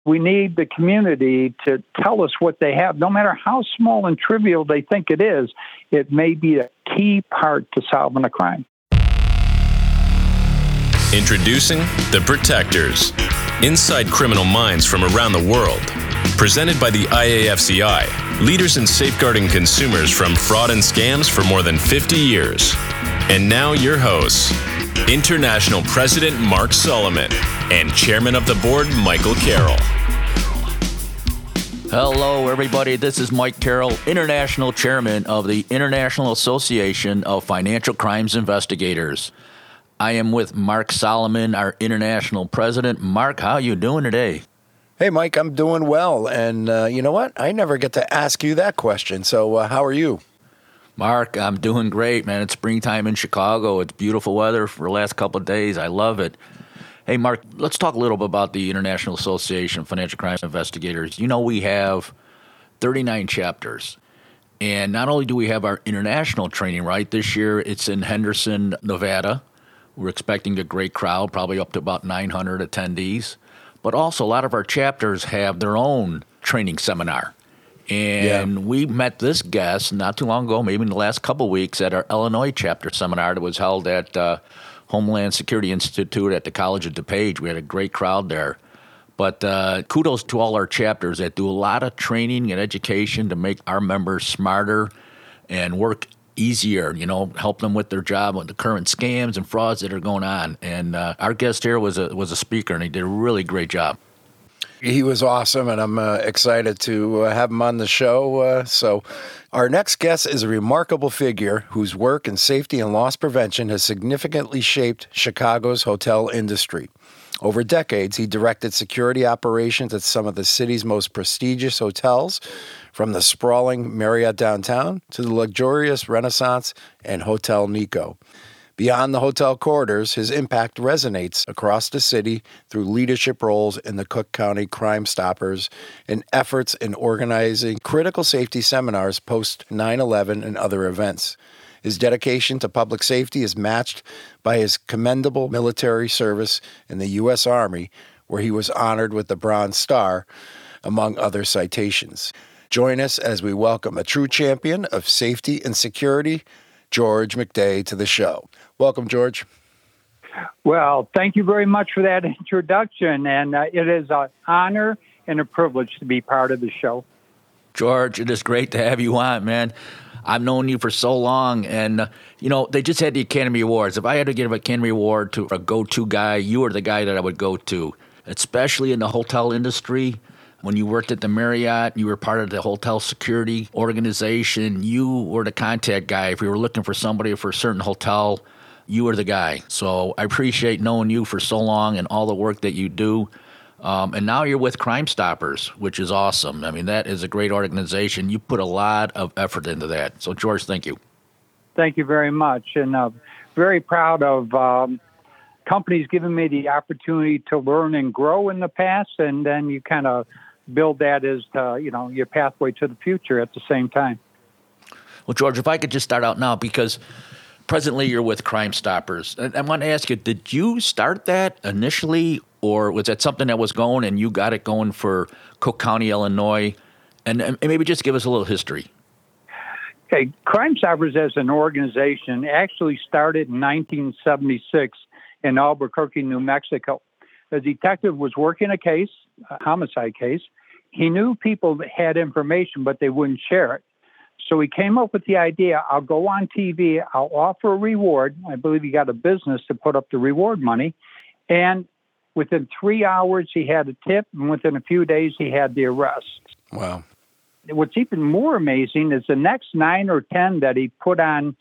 We need the community to tell us what they have. No matter how small and trivial they think it is, it may be a key part to solving a crime. Introducing The Protectors, inside criminal minds from around the world. Presented by the IAFCI, leaders in safeguarding consumers from fraud and scams for more than 50 years. And now your hosts, International President Mark Solomon and Chairman of the Board Michael Carroll. Hello, everybody. This is Mike Carroll, International Chairman of the International Association of Financial Crimes Investigators. I am with Mark Solomon, our International President. Mark, how are you doing today? Hey, Mike, I'm doing well. And you know what? I never get to ask you that question. So how are you? Mark, I'm doing great, man. It's springtime in Chicago. It's beautiful weather for the last couple of days. I love it. Hey, Mark, let's talk a little bit about the International Association of Financial Crimes Investigators. You know, we have 39 chapters. And not only do we have our international training, right? This year it's in Henderson, Nevada. We're expecting a great crowd, probably up to about 900 attendees. But also a lot of our chapters have their own training seminar. And we met this guest not too long ago, maybe in the last couple of weeks, at our Illinois chapter seminar that was held at Homeland Security Institute at the College of DuPage. We had a great crowd there. But kudos to all our chapters that do a lot of training and education to make our members smarter and work easier, you know, help them with their job with the current scams and frauds that are going on. And our guest here was a speaker, and he did a really great job. He was awesome, and I'm excited to have him on the show. So our next guest is a remarkable figure whose work in safety and loss prevention has significantly shaped Chicago's hotel industry. Over decades, he directed security operations at some of the city's most prestigious hotels, from the sprawling Marriott downtown to the luxurious Renaissance and Hotel Nikko. Beyond the hotel corridors, his impact resonates across the city through leadership roles in the Cook County Crime Stoppers and efforts in organizing critical safety seminars post 9/11 and other events. His dedication to public safety is matched by his commendable military service in the U.S. Army, where he was honored with the Bronze Star, among other citations. Join us as we welcome a true champion of safety and security, George McDay, to the show. Welcome, George. Well, thank you very much for that introduction, and it is an honor and a privilege to be part of the show. George, it is great to have you on, man. I've known you for so long, and, you know, they just had the Academy Awards. If I had to give an Academy Award to a go-to guy, you are the guy that I would go to, especially in the hotel industry. When you worked at the Marriott, you were part of the hotel security organization. You were the contact guy. If we were looking for somebody for a certain hotel, you were the guy. So I appreciate knowing you for so long and all the work that you do. And now you're with Crime Stoppers, which is awesome. I mean, that is a great organization. You put a lot of effort into that. So, George, thank you. Thank you very much. And very proud of companies giving me the opportunity to learn and grow in the past. And then you kind of build that as, your pathway to the future at the same time. Well, George, if I could just start out now, because presently you're with Crime Stoppers. I want to ask you, did you start that initially, or was that something that was going and you got it going for Cook County, Illinois? And maybe just give us a little history. Okay, Crime Stoppers as an organization actually started in 1976 in Albuquerque, New Mexico. The detective was working a case, a homicide case. He knew people that had information, but they wouldn't share it. So he came up with the idea, I'll go on TV, I'll offer a reward. I believe he got a business to put up the reward money. And within 3 hours, he had a tip, and within a few days, he had the arrest. Wow. What's even more amazing is the next 9 or 10 that he put on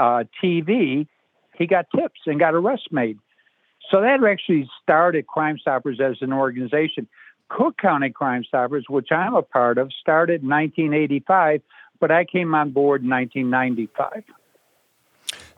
TV, he got tips and got arrests made. So that actually started Crime Stoppers as an organization. Cook County Crime Stoppers, which I'm a part of, started in 1985, but I came on board in 1995.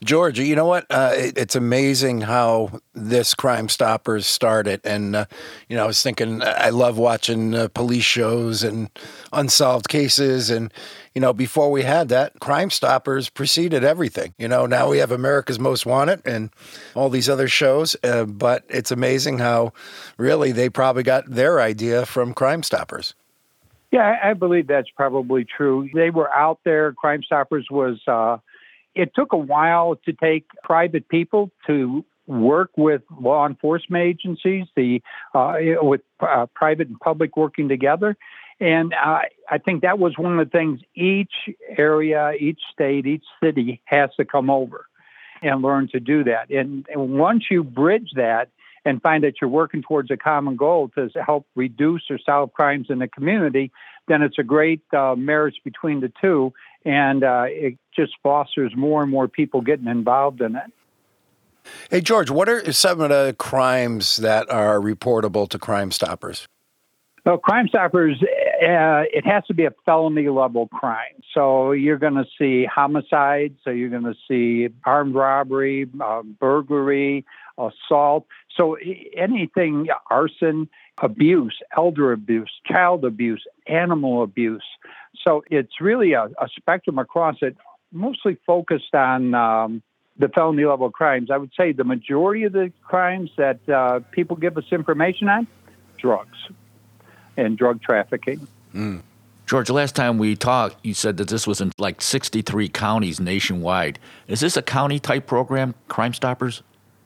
George, you know what? It's amazing how this Crime Stoppers started. And, I was thinking, I love watching police shows and unsolved cases. And, before we had that, Crime Stoppers preceded everything. Now we have America's Most Wanted and all these other shows. But it's amazing how really they probably got their idea from Crime Stoppers. Yeah, I believe that's probably true. They were out there. Crime Stoppers was... It took a while to take private people to work with law enforcement agencies, with private and public working together. And I think that was one of the things each area, each state, each city has to come over and learn to do that. And once you bridge that and find that you're working towards a common goal to help reduce or solve crimes in the community, then it's a great marriage between the two. And it just fosters more and more people getting involved in it. Hey, George, what are some of the crimes that are reportable to Crime Stoppers? Well, Crime Stoppers, it has to be a felony level crime. So you're going to see homicide. So you're going to see armed robbery, burglary, assault. So anything, arson, abuse, elder abuse, child abuse, animal abuse. So it's really a spectrum across it, mostly focused on the felony level crimes. I would say the majority of the crimes that people give us information on, drugs and drug trafficking. Mm. George, last time we talked, you said that this was in like 63 counties nationwide. Is this a county-type program, Crime Stoppers?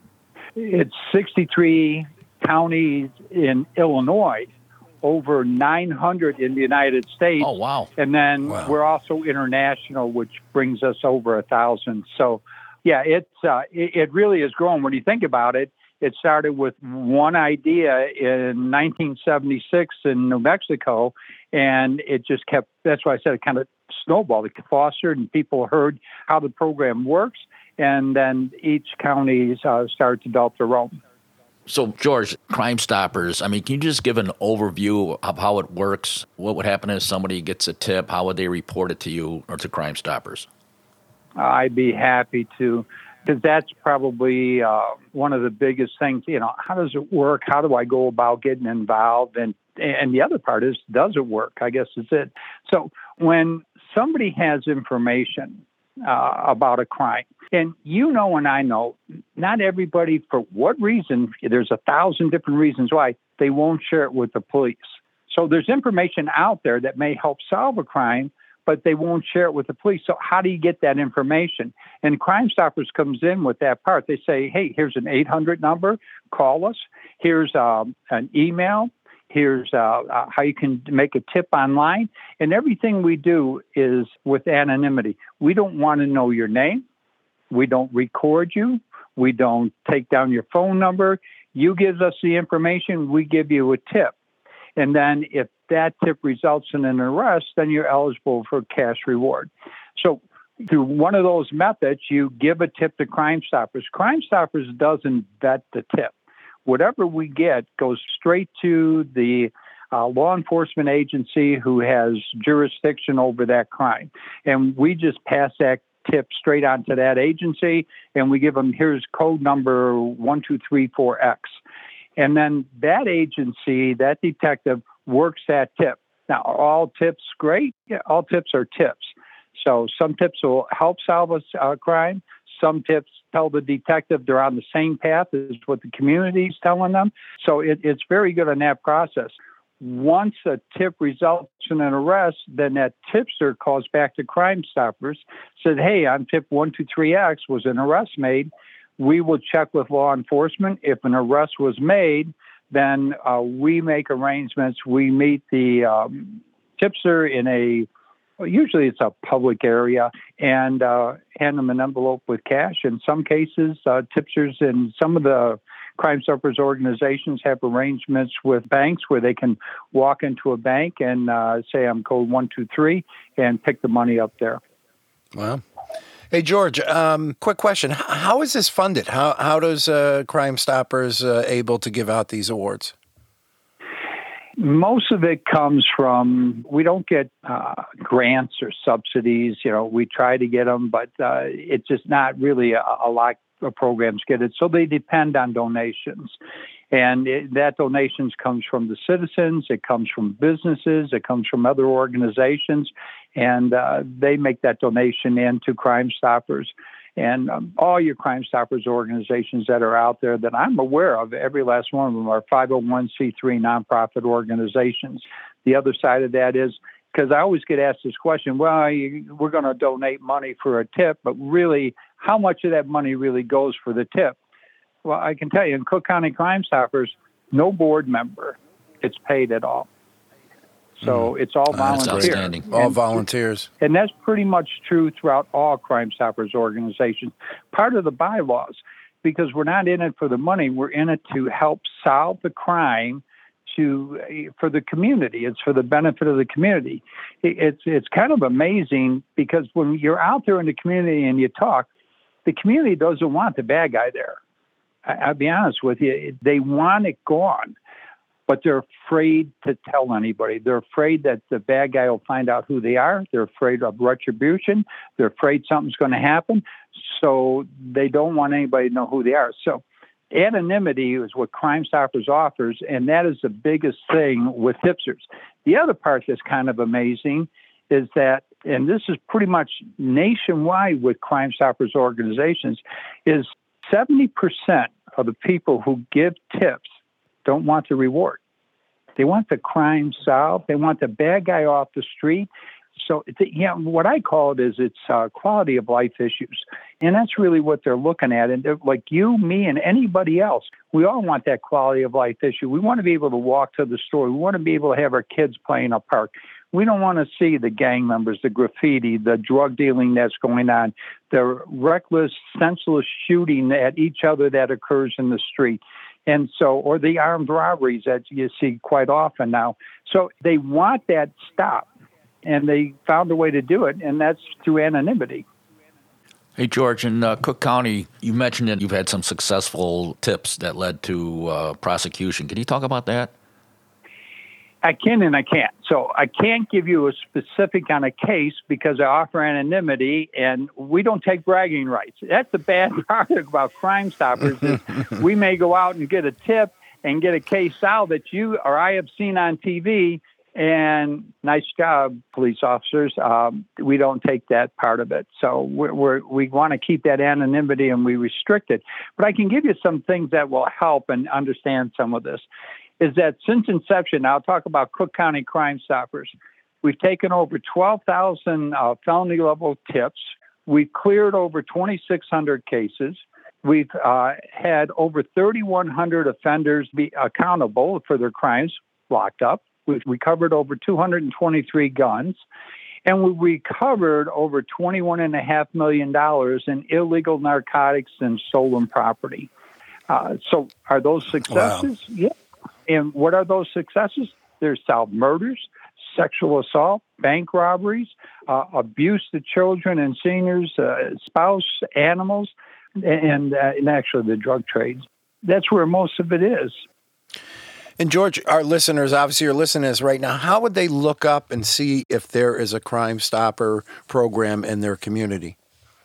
It's 63 counties in Illinois, over 900 in the United States. Oh, wow. And then we're also international, which brings us over 1,000. So, yeah, it really is growing. When you think about it, it started with one idea in 1976 in New Mexico, and it just kept, that's why I said it kind of snowballed. It fostered, and people heard how the program works, and then each county started to develop their own. So, George, Crime Stoppers, can you just give an overview of how it works? What would happen if somebody gets a tip? How would they report it to you or to Crime Stoppers? I'd be happy to, because that's probably one of the biggest things. How does it work? How do I go about getting involved? And the other part is, does it work? I guess is it. So when somebody has information about a crime, and and I know, not everybody, for what reason, there's 1,000 different reasons why they won't share it with the police. So there's information out there that may help solve a crime, but they won't share it with the police. So how do you get that information? And Crime Stoppers comes in with that part. They say, hey, here's an 800 number, call us. Here's an email. Here's how you can make a tip online. And everything we do is with anonymity. We don't want to know your name. We don't record you. We don't take down your phone number. You give us the information, we give you a tip. And then if that tip results in an arrest, then you're eligible for cash reward. So through one of those methods, you give a tip to Crime Stoppers. Crime Stoppers doesn't vet the tip. Whatever we get goes straight to the law enforcement agency who has jurisdiction over that crime. And we just pass that tip straight on to that agency, and we give them, here's code number 1234X. And then that agency, that detective, works that tip. Now, are all tips great? Yeah, all tips are tips. So some tips will help solve a crime. Some tips tell the detective they're on the same path as what the community is telling them. So it's very good in that process. Once a tip results in an arrest, then that tipster calls back to Crime Stoppers, said, hey, on tip 123X was an arrest made. We will check with law enforcement. If an arrest was made, then we make arrangements. We meet the tipster in usually it's a public area, and hand them an envelope with cash. In some cases, tipsters in some of the Crime Stoppers organizations have arrangements with banks where they can walk into a bank and say, I'm code 123, and pick the money up there. Wow. Hey, George, quick question. How is this funded? How does Crime Stoppers able to give out these awards? Most of it comes from, we don't get grants or subsidies. We try to get them, but it's just not really a lot of programs get it. So they depend on donations. And that donations comes from the citizens, it comes from businesses, it comes from other organizations, and they make that donation into Crime Stoppers. And all your Crime Stoppers organizations that are out there that I'm aware of, every last one of them are 501c3 nonprofit organizations. The other side of that is, because I always get asked this question, well, we're going to donate money for a tip, but really, how much of that money really goes for the tip? Well, I can tell you, in Cook County Crime Stoppers, no board member gets paid at all. So it's all volunteer. That's outstanding. All volunteers. And that's pretty much true throughout all Crime Stoppers organizations. Part of the bylaws, because we're not in it for the money, we're in it to help solve the crime for the community. It's for the benefit of the community. It's kind of amazing because when you're out there in the community and you talk, the community doesn't want the bad guy there. I'll be honest with you. They want it gone. But they're afraid to tell anybody. They're afraid that the bad guy will find out who they are. They're afraid of retribution. They're afraid something's going to happen. So they don't want anybody to know who they are. So anonymity is what Crime Stoppers offers, and that is the biggest thing with tipsters. The other part that's kind of amazing is that, and this is pretty much nationwide with Crime Stoppers organizations, is 70% of the people who give tips don't want the reward. They want the crime solved. They want the bad guy off the street. So, what I call it is it's quality of life issues. And that's really what they're looking at. And like you, me, and anybody else, we all want that quality of life issue. We want to be able to walk to the store. We want to be able to have our kids play in a park. We don't want to see the gang members, the graffiti, the drug dealing that's going on, the reckless, senseless shooting at each other that occurs in the street. And so, or the armed robberies that you see quite often now. So they want that stopped, and they found a way to do it, and that's through anonymity. Hey, George, in Cook County, you mentioned that you've had some successful tips that led to prosecution. Can you talk about that? I can and I can't. So I can't give you a specific on a case because I offer anonymity, and we don't take bragging rights. That's the bad part about Crime Stoppers is we may go out and get a tip and get a case out that you or I have seen on TV, and nice job, police officers. We don't take that part of it. So we want to keep that anonymity, and we restrict it. But I can give you some things that will help and understand some of this. Is that since inception, I'll talk about Cook County Crime Stoppers, we've taken over 12,000 felony-level tips. We've cleared over 2,600 cases. We've had over 3,100 offenders be accountable for their crimes, locked up. We've recovered over 223 guns. And we recovered over $21.5 million in illegal narcotics and stolen property. So are those successes? Wow. Yeah. And what are those successes? There's solved murders, sexual assault, bank robberies, abuse to children and seniors, spouse, animals, and actually the drug trades. That's where most of it is. And George, our listeners, obviously are listening to this right now. How would they look up and see if there is a Crime Stopper program in their community?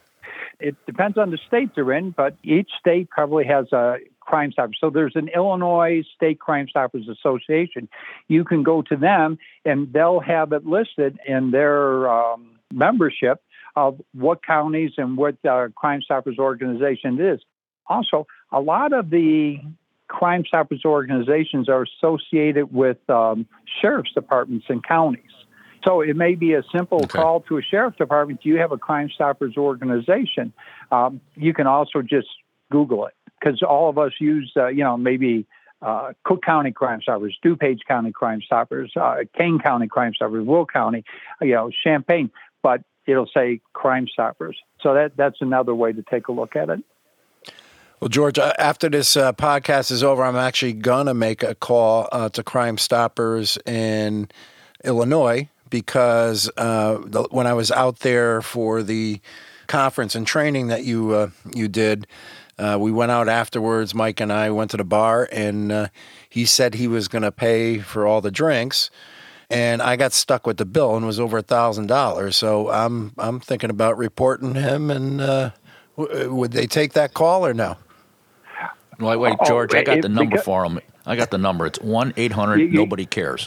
It depends on the state they're in, but each state probably has a Crime Stoppers. So there's an Illinois State Crime Stoppers Association. You can go to them, and they'll have it listed in their membership of what counties and what Crime Stoppers organization it is. Also, a lot of the Crime Stoppers organizations are associated with sheriff's departments in counties. So it may be a simple call to a sheriff's department. Do you have a Crime Stoppers organization? You can also just Google it, because all of us use, maybe Cook County Crime Stoppers, DuPage County Crime Stoppers, Kane County Crime Stoppers, Will County, Champaign, but it'll say Crime Stoppers. So that's another way to take a look at it. Well, George, after this podcast is over, I'm actually going to make a call to Crime Stoppers in Illinois, because when I was out there for the conference and training that you did, We went out afterwards. Mike and I went to the bar, and he said he was going to pay for all the drinks. And I got stuck with the bill, and it was over $1,000. So I'm thinking about reporting him. And would they take that call or no? Wait, George, I got the number for him. I got the number. It's 1-800-NOBODY CARES.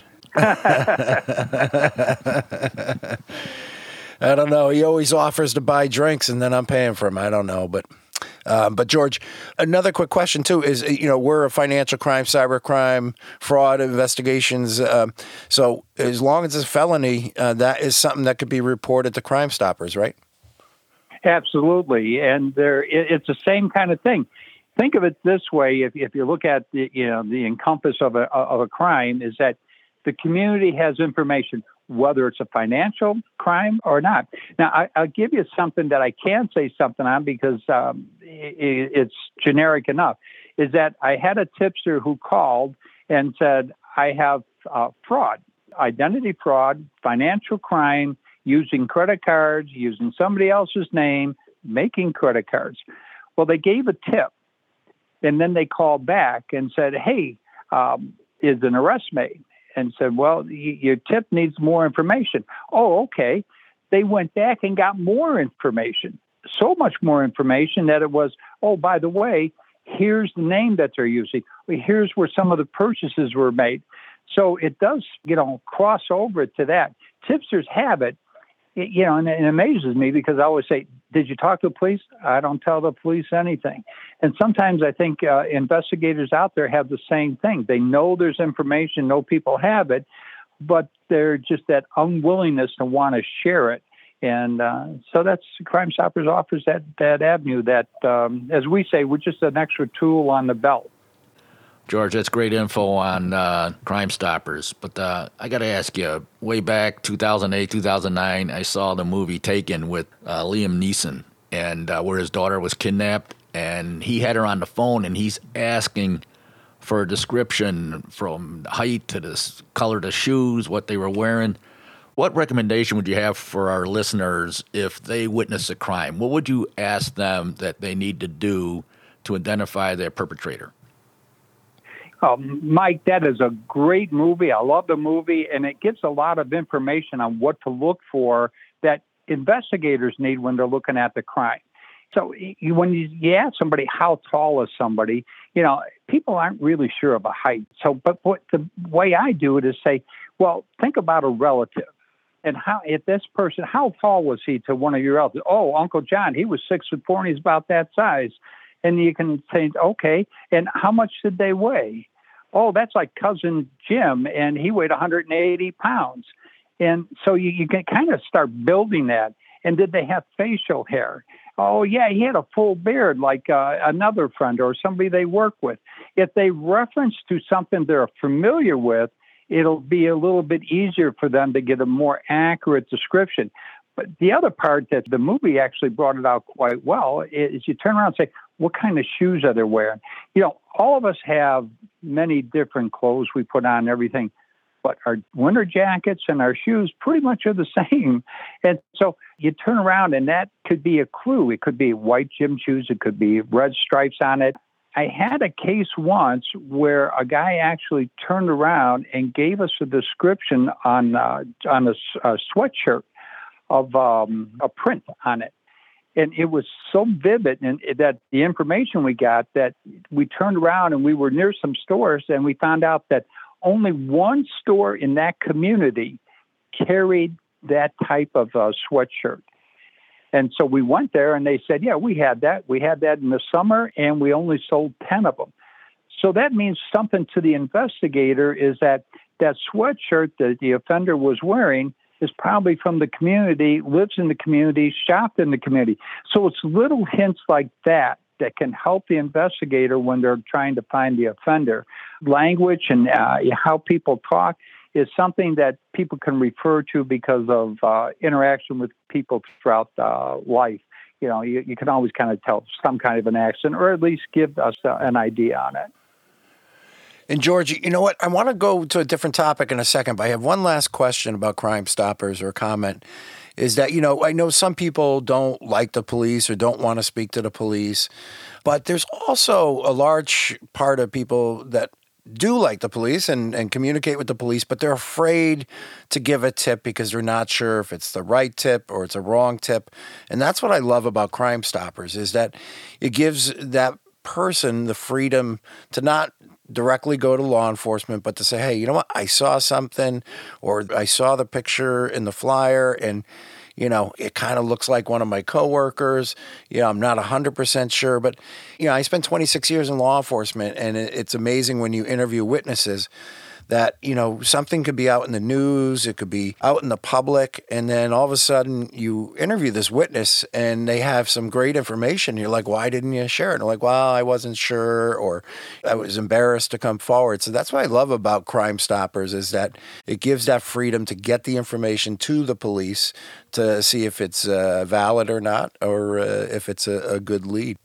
I don't know. He always offers to buy drinks, and then I'm paying for them. I don't know, but George, another quick question too is, we're a financial crime, cybercrime, fraud investigations. So as long as it's a felony, that is something that could be reported to Crime Stoppers, right? Absolutely, and it's the same kind of thing. Think of it this way: if you look at the encompass of a crime, is that the community has information, whether it's a financial crime or not. Now, I'll give you something that I can say something on because it's generic enough, is that I had a tipster who called and said, I have fraud, identity fraud, financial crime, using credit cards, using somebody else's name, making credit cards. Well, they gave a tip, and then they called back and said, hey, is an arrest made? And said, well, your tip needs more information. Oh, okay. They went back and got more information, so much more information that it was, oh, by the way, here's the name that they're using. Here's where some of the purchases were made. So it does, cross over to that. Tipsters have it, and it amazes me because I always say, did you talk to the police? I don't tell the police anything. And sometimes I think investigators out there have the same thing. They know there's information, know people have it, but they're just that unwillingness to want to share it. And so that's Crime Stoppers offers that avenue that, as we say, we're just an extra tool on the belt. George, that's great info on Crime Stoppers. But I got to ask you, way back 2008, 2009, I saw the movie Taken with Liam Neeson, and where his daughter was kidnapped, and he had her on the phone, and he's asking for a description from height to the color of the shoes, what they were wearing. What recommendation would you have for our listeners if they witness a crime? What would you ask them that they need to do to identify their perpetrator? Mike, that is a great movie. I love the movie, and it gives a lot of information on what to look for that investigators need when they're looking at the crime. So when you ask somebody how tall is somebody, people aren't really sure of a height. So, but what the way I do it is say, well, think about a relative. And how tall was he to one of your relatives? Oh, Uncle John, he was 6'4", and he's about that size. And you can say, okay, and how much did they weigh? Oh, that's like cousin Jim, and he weighed 180 pounds. And so you can kind of start building that. And did they have facial hair? Oh, yeah, he had a full beard like another friend or somebody they work with. If they reference to something they're familiar with, it'll be a little bit easier for them to get a more accurate description. But the other part that the movie actually brought it out quite well is you turn around and say, what kind of shoes are they wearing? All of us have many different clothes we put on and everything, but our winter jackets and our shoes pretty much are the same. And so you turn around and that could be a clue. It could be white gym shoes. It could be red stripes on it. I had a case once where a guy actually turned around and gave us a description on a sweatshirt of a print on it. And it was so vivid and that the information we got that we turned around and we were near some stores and we found out that only one store in that community carried that type of sweatshirt. And so we went there and they said, yeah, we had that. We had that in the summer and we only sold 10 of them. So that means something to the investigator is that sweatshirt that the offender was wearing is probably from the community, lives in the community, shopped in the community. So it's little hints like that can help the investigator when they're trying to find the offender. Language and how people talk is something that people can refer to because of interaction with people throughout life. You can always kind of tell some kind of an accent or at least give us an idea on it. And George, you know what? I want to go to a different topic in a second, but I have one last question about Crime Stoppers or comment. is that, I know some people don't like the police or don't want to speak to the police, but there's also a large part of people that do like the police and communicate with the police, but they're afraid to give a tip because they're not sure if it's the right tip or it's a wrong tip. And that's what I love about Crime Stoppers, is that it gives that person the freedom to not directly go to law enforcement, but to say, hey, you know what? I saw something, or I saw the picture in the flyer, and it kind of looks like one of my coworkers. I'm not 100% sure, but I spent 26 years in law enforcement, and it's amazing when you interview witnesses that, something could be out in the news, it could be out in the public, and then all of a sudden you interview this witness and they have some great information. You're like, why didn't you share it? And they're like, well, I wasn't sure, or I was embarrassed to come forward. So that's what I love about Crime Stoppers, is that it gives that freedom to get the information to the police to see if it's valid or not, or if it's a good lead.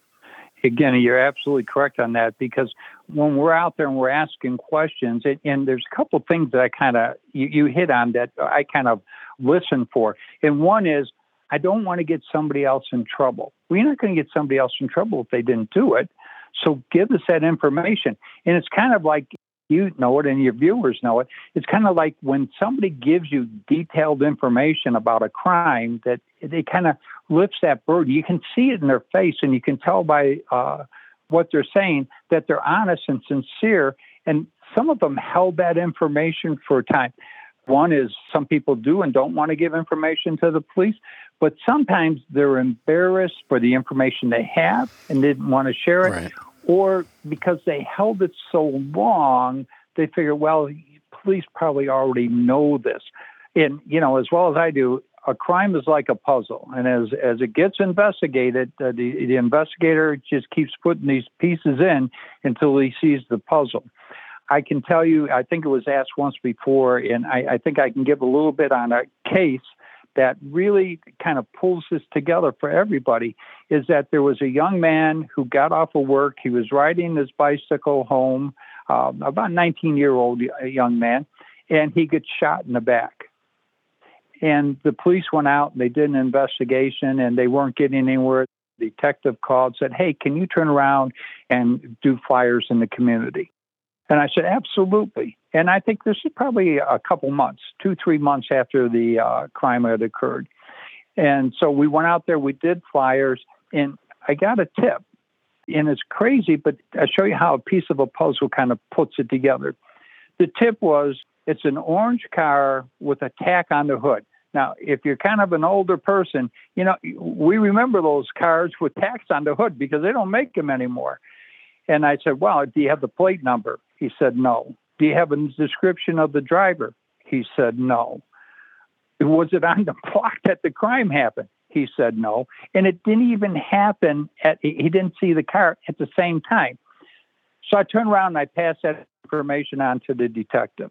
Again, you're absolutely correct on that, because when we're out there and we're asking questions, and there's a couple of things that I kind of, you hit on that I kind of listen for. And one is, I don't want to get somebody else in trouble. We're not going to get somebody else in trouble if they didn't do it. So give us that information. And it's kind of like, you know it and your viewers know it. It's kind of like when somebody gives you detailed information about a crime, that they kind of lifts that burden. You can see it in their face, and you can tell by what they're saying that they're honest and sincere. And some of them held that information for a time. One is, some people do and don't want to give information to the police, but sometimes they're embarrassed for the information they have and didn't want to share it. Right. Or because they held it so long, they figure, well, police probably already know this. And, as well as I do, a crime is like a puzzle. And as it gets investigated, the investigator just keeps putting these pieces in until he sees the puzzle. I can tell you, I think it was asked once before, and I think I can give a little bit on a case that really kind of pulls this together for everybody, is that there was a young man who got off of work. He was riding his bicycle home, about 19-year-old young man, and he gets shot in the back. And the police went out and they did an investigation, and they weren't getting anywhere. The detective called, said, hey, can you turn around and do flyers in the community? And I said, absolutely. And I think this is probably a couple months, 2-3 months after the crime had occurred. And so we went out there, we did flyers, and I got a tip. And it's crazy, but I'll show you how a piece of a puzzle kind of puts it together. The tip was, it's an orange car with a tack on the hood. Now, if you're kind of an older person, we remember those cars with tacks on the hood because they don't make them anymore. And I said, well, do you have the plate number? He said, no. Do you have a description of the driver? He said, no. Was it on the block that the crime happened? He said, no. And it didn't even happen he didn't see the car at the same time. So I turned around and I passed that information on to the detective.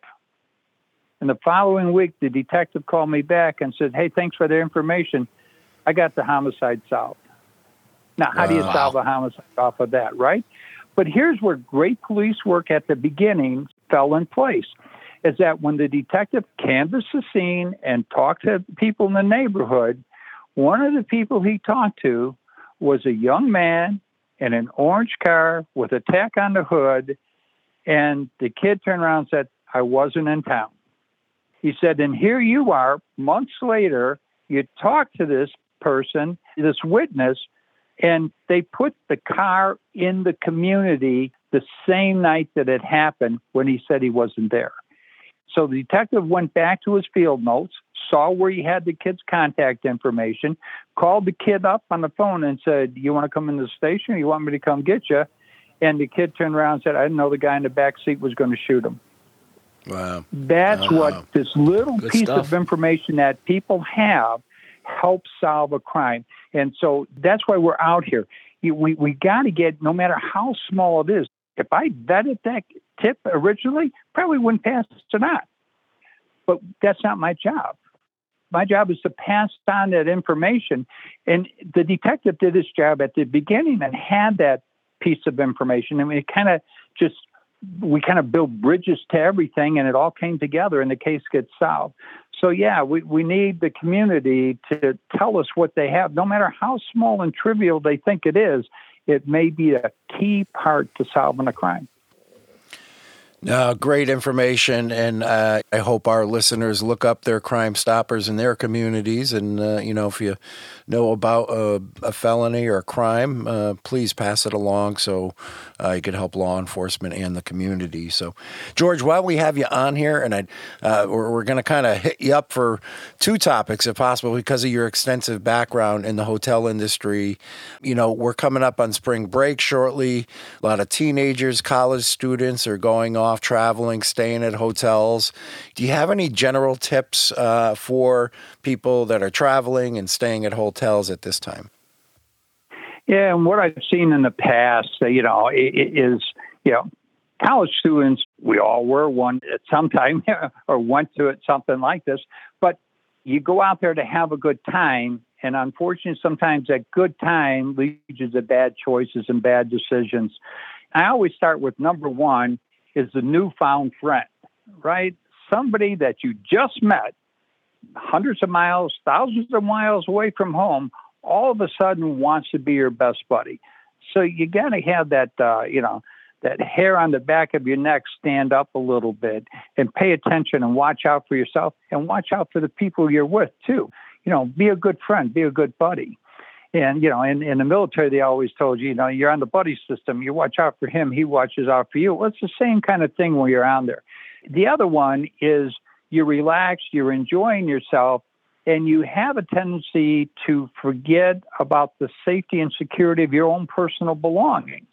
And the following week, the detective called me back and said, hey, thanks for the information. I got the homicide solved. Now, how do you solve a homicide off of that, right? But here's where great police work at the beginning fell in place, is that when the detective canvassed the scene and talked to people in the neighborhood, one of the people he talked to was a young man in an orange car with a tack on the hood, and the kid turned around and said, I wasn't in town. He said, and here you are, months later, you talk to this person, this witness, and they put the car in the community the same night that it happened when he said he wasn't there. So the detective went back to his field notes, saw where he had the kid's contact information, called the kid up on the phone and said, you want to come in the station or you want me to come get you? And the kid turned around and said, I didn't know the guy in the back seat was going to shoot him. Wow. That's what this little Good piece stuff. of information that people have helps solve a crime. And so that's why we're out here. We got to get, no matter how small it is, if I vetted that tip originally, probably wouldn't pass or not. But that's not my job. My job is to pass on that information. And the detective did his job at the beginning and had that piece of information. I mean, it kind of just we kind of build bridges to everything, and it all came together, and the case gets solved. So, yeah, we need the community to tell us what they have. No matter how small and trivial they think it is, it may be a key part to solving a crime. No, great information, and I hope our listeners look up their Crime Stoppers in their communities. And, if you know about a felony or a crime, please pass it along so you could help law enforcement and the community. So, George, while we have you on here, and we're going to kind of hit you up for two topics, if possible, because of your extensive background in the hotel industry. We're coming up on spring break shortly. A lot of teenagers, college students are going off traveling, staying at hotels. Do you have any general tips for people that are traveling and staying at hotels at this time? Yeah, and what I've seen in the past, is college students, we all were one at some time or went to it, something like this, but you go out there to have a good time, and unfortunately, sometimes that good time leads you to bad choices and bad decisions. I always start with number one is the newfound friend, right? Somebody that you just met hundreds of miles, thousands of miles away from home, all of a sudden wants to be your best buddy. So you got to have that, that hair on the back of your neck stand up a little bit and pay attention and watch out for yourself and watch out for the people you're with too. Be a good friend, be a good buddy. And, in the military, they always told you, you're on the buddy system. You watch out for him. He watches out for you. Well, it's the same kind of thing when you're on there. The other one is you're relaxed, you're enjoying yourself, and you have a tendency to forget about the safety and security of your own personal belongings.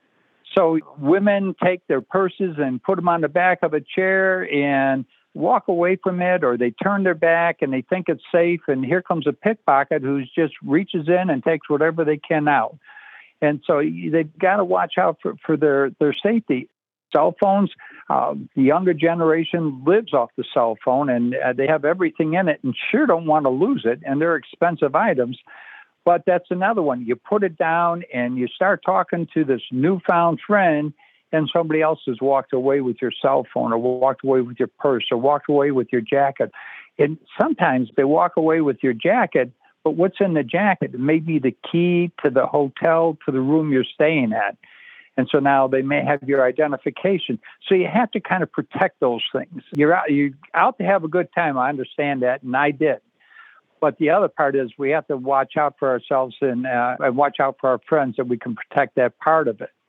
So women take their purses and put them on the back of a chair and walk away from it, or they turn their back and they think it's safe, and here comes a pickpocket who just reaches in and takes whatever they can out. And so they've got to watch out for their safety. Cell phones, the younger generation lives off the cell phone, and they have everything in it and sure don't want to lose it, and they're expensive items. But that's another one. You put it down and you start talking to this newfound friend, and somebody else has walked away with your cell phone or walked away with your purse or walked away with your jacket. And sometimes they walk away with your jacket, but what's in the jacket may be the key to the hotel, to the room you're staying at. And so now they may have your identification. So you have to kind of protect those things. You're out to have a good time. I understand that, and I did. But the other part is we have to watch out for ourselves and watch out for our friends, that we can protect that part of it.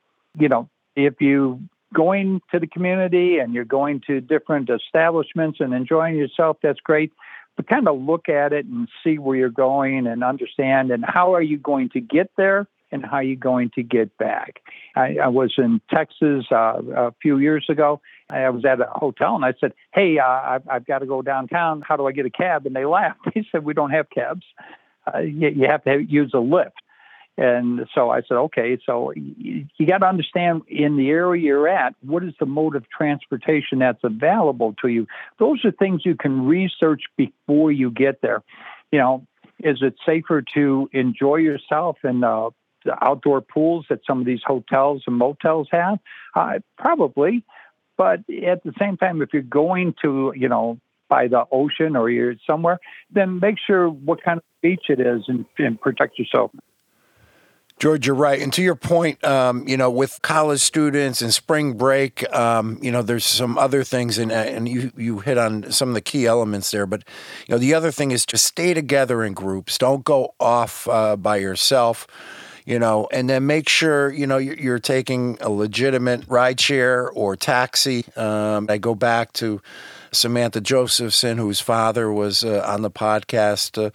If you're going to the community and you're going to different establishments and enjoying yourself, that's great. But kind of look at it and see where you're going and understand, and how are you going to get there and how are you going to get back. I was in Texas a few years ago. I was at a hotel and I said, hey, I've got to go downtown. How do I get a cab? And they laughed. They said, we don't have cabs. You have to use a Lyft. And so I said, okay, so you got to understand in the area you're at, what is the mode of transportation that's available to you? Those are things you can research before you get there. Is it safer to enjoy yourself in the outdoor pools that some of these hotels and motels have? Probably. But at the same time, if you're going to, by the ocean or you're somewhere, then make sure what kind of beach it is and protect yourself. George, you're right. And to your point, with college students and spring break, there's some other things, and you hit on some of the key elements there. But, the other thing is to stay together in groups. Don't go off by yourself, and then make sure, you're taking a legitimate rideshare or taxi. I go back to Samantha Josephson, whose father was on the podcast,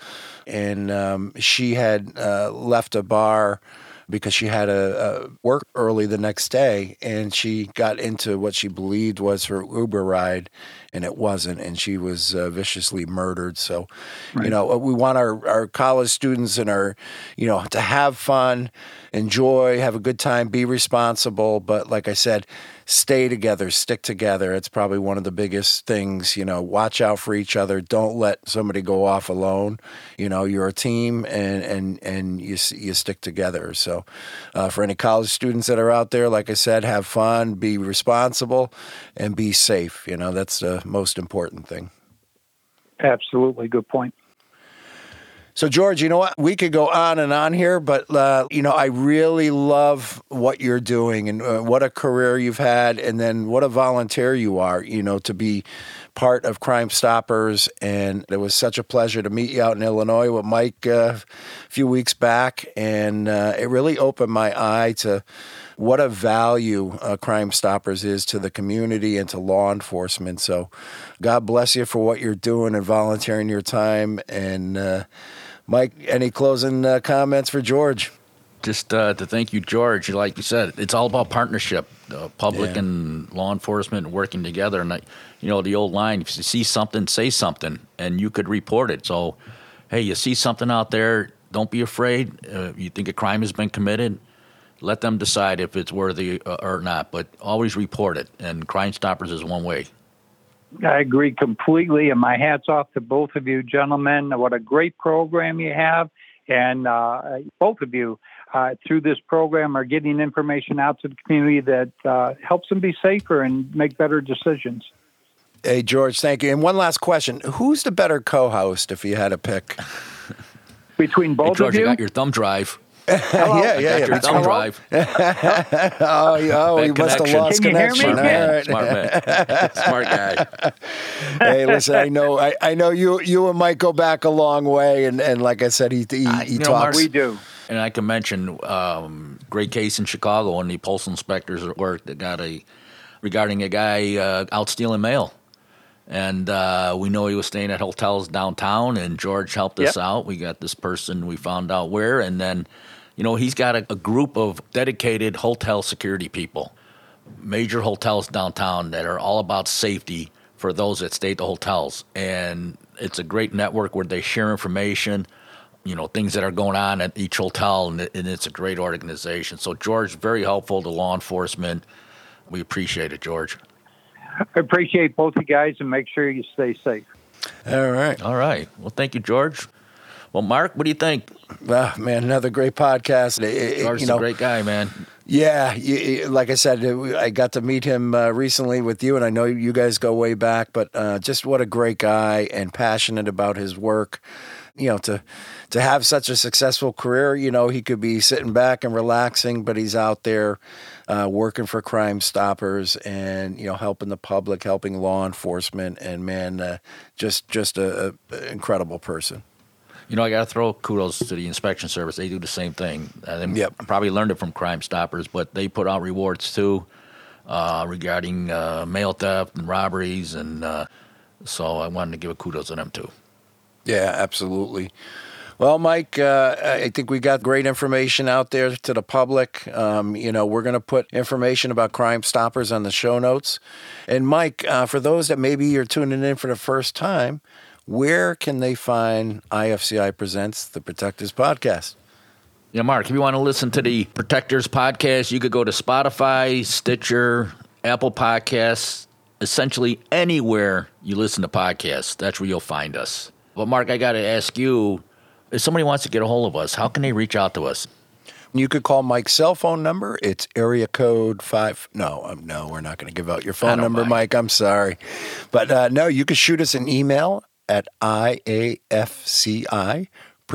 and she had left a bar because she had to work early the next day, and she got into what she believed was her Uber ride, and it wasn't, and she was viciously murdered. So, right. We want our college students and our, to have fun, enjoy, have a good time, be responsible, but like I said, stay together, stick together. It's probably one of the biggest things, watch out for each other. Don't let somebody go off alone. You're a team and you stick together. So for any college students that are out there, like I said, have fun, be responsible, and be safe. That's the most important thing. Absolutely. Good point. So, George, you know what? We could go on and on here, but, I really love what you're doing and what a career you've had, and then what a volunteer you are, to be part of Crime Stoppers. And it was such a pleasure to meet you out in Illinois with Mike a few weeks back, and it really opened my eye to what a value Crime Stoppers is to the community and to law enforcement. So God bless you for what you're doing and volunteering your time. And Mike, any closing comments for George? Just to thank you, George. Like you said, it's all about partnership, public and law enforcement working together. And, the old line, if you see something, say something, and you could report it. So, hey, you see something out there, don't be afraid. You think a crime has been committed, let them decide if it's worthy or not. But always report it, and Crime Stoppers is one way. I agree completely, and my hat's off to both of you gentlemen. What a great program you have, and both of you through this program are getting information out to the community that helps them be safer and make better decisions. Hey, George, thank you. And one last question. Who's the better co-host if you had to pick? Between both George, of you? you got your thumb drive. Yeah. Your thumb drive. You must have lost Can you hear me? connection. All right. Smart man. Smart guy. Hey, listen, I know you and Mike go back a long way, and like I said, he talks. Mark, We do. And I can mention great case in Chicago when the postal inspectors at work that got regarding a guy out stealing mail. And we know he was staying at hotels downtown, and George helped us out. We got this person, we found out where, and then, he's got a group of dedicated hotel security people, major hotels downtown that are all about safety for those that stay at the hotels. And it's a great network where they share information, things that are going on at each hotel, and it's a great organization. So George, very helpful to law enforcement. We appreciate it, George. I appreciate both you guys, and make sure you stay safe. All right. Well, thank you, George. Well, Mark, what do you think? Man, another great podcast. George's a great guy, man. Yeah, like I said, I got to meet him recently with you, and I know you guys go way back, but just what a great guy and passionate about his work. To have such a successful career, he could be sitting back and relaxing, but he's out there working for Crime Stoppers and, helping the public, helping law enforcement, and man, just a incredible person. I got to throw kudos to the inspection service. They do the same thing. They probably learned it from Crime Stoppers, but they put out rewards too regarding mail theft and robberies, and so I wanted to give a kudos to them too. Yeah, absolutely. Well, Mike, I think we got great information out there to the public. We're going to put information about Crime Stoppers on the show notes. And Mike, for those that maybe you're tuning in for the first time, where can they find IFCI Presents the Protectors Podcast? Yeah, Mark, if you want to listen to the Protectors Podcast, you could go to Spotify, Stitcher, Apple Podcasts, essentially anywhere you listen to podcasts. That's where you'll find us. But, Mark, I got to ask you, if somebody wants to get a hold of us, how can they reach out to us? You could call Mike's cell phone number. It's area code 5. No, we're not going to give out your phone number, Mike. I'm sorry. But, no, you could shoot us an email at IAFCI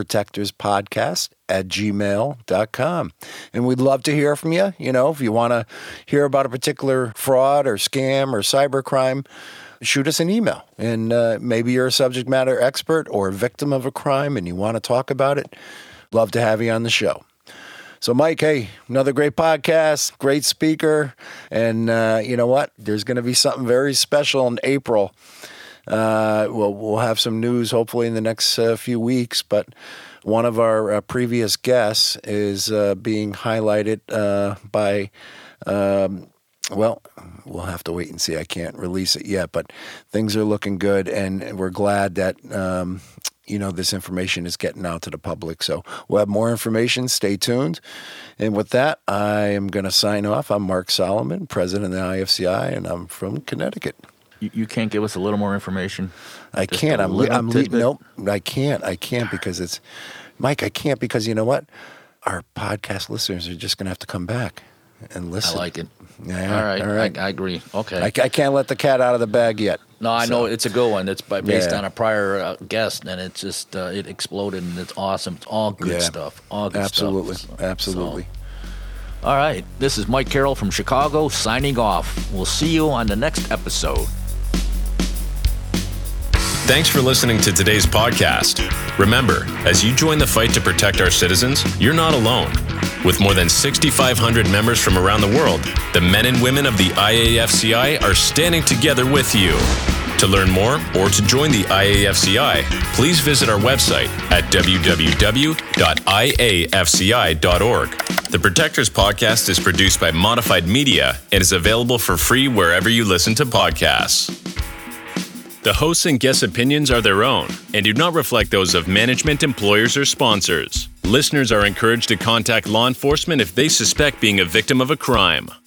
protectorspodcast@gmail.com. And we'd love to hear from you. If you want to hear about a particular fraud or scam or cybercrime, shoot us an email. And maybe you're a subject matter expert or a victim of a crime and you want to talk about it. Love to have you on the show. So, Mike, hey, another great podcast, great speaker. And you know what? There's going to be something very special in April. We'll have some news hopefully in the next few weeks, but one of our previous guests is being highlighted by, we'll have to wait and see. I can't release it yet, but things are looking good, and we're glad that this information is getting out to the public. So we'll have more information. Stay tuned. And with that, I am going to sign off. I'm Mark Solomon, president of the IFCI, and I'm from Connecticut. You can't give us a little more information? I can't. Nope. I can't because it's, Mike, I can't because you know what? Our podcast listeners are just going to have to come back and listen. I like it. Yeah. All right. I agree. Okay. I can't let the cat out of the bag yet. No, I know it's a good one. It's based on a prior guest, and it's just it exploded, and it's awesome. It's all good stuff. All good Absolutely. stuff. Absolutely. All right. This is Mike Carroll from Chicago signing off. We'll see you on the next episode. Thanks for listening to today's podcast. Remember, as you join the fight to protect our citizens, you're not alone. With more than 6,500 members from around the world, the men and women of the IAFCI are standing together with you. To learn more or to join the IAFCI, please visit our website at www.iafci.org. The Protectors Podcast is produced by Modified Media and is available for free wherever you listen to podcasts. The hosts and guests' opinions are their own and do not reflect those of management, employers, or sponsors. Listeners are encouraged to contact law enforcement if they suspect being a victim of a crime.